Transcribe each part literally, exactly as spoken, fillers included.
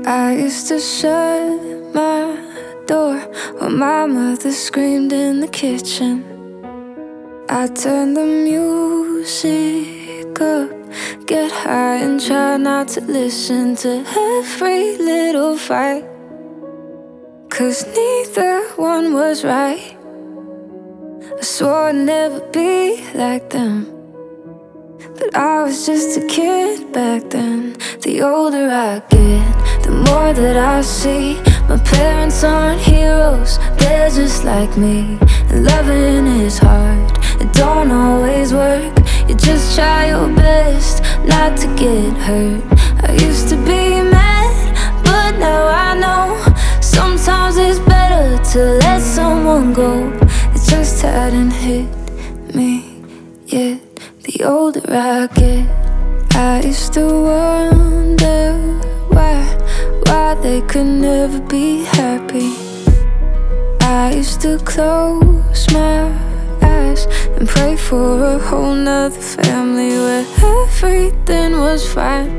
I used to shut my door when my mother screamed in the kitchen. I turned the music up, get high and try not to listen to every little fight, 'cause neither one was right. I swore I'd never be like them, but I was just a kid back then. The older I get, the more that I see my parents aren't heroes, they're just like me. And loving is hard, it don't always work. You just try your best not to get hurt. I used to be mad, but now I know sometimes it's better to let someone go. It just hadn't hit me yet. The older I get, I used to wonder why, why they could never be happy. I used to close my eyes and pray for a whole nother family where everything was fine,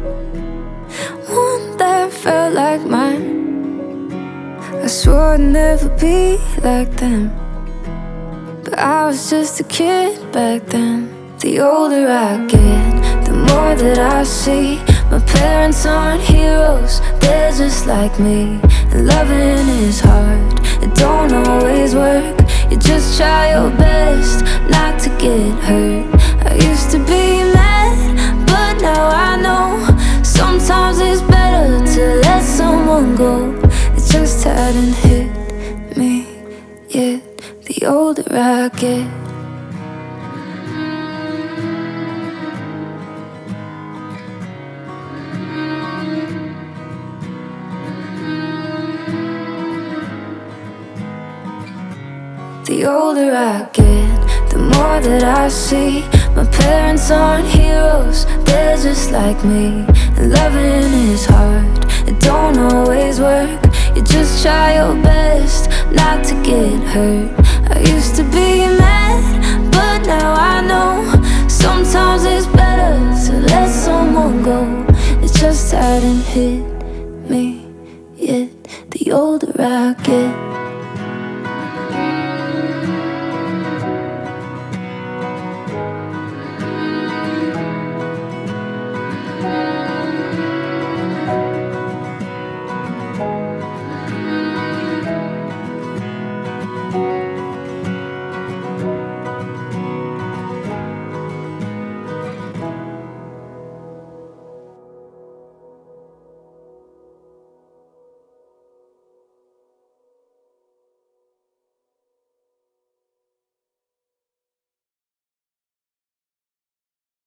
one that felt like mine. I swore I'd never be like them, but I was just a kid back then. The older I get, the more that I see my parents aren't heroes, they're just like me. And loving is hard, it don't always work. You just try your best not to get hurt. I used to be mad, but now I know sometimes it's better to let someone go. It just hadn't hit me yet. The older I get, the older I get, the more that I see my parents aren't heroes, they're just like me. And loving is hard, it don't always work. You just try your best not to get hurt. I used to be mad, but now I know sometimes it's better to let someone go. It just hadn't hit me yet. The older I get,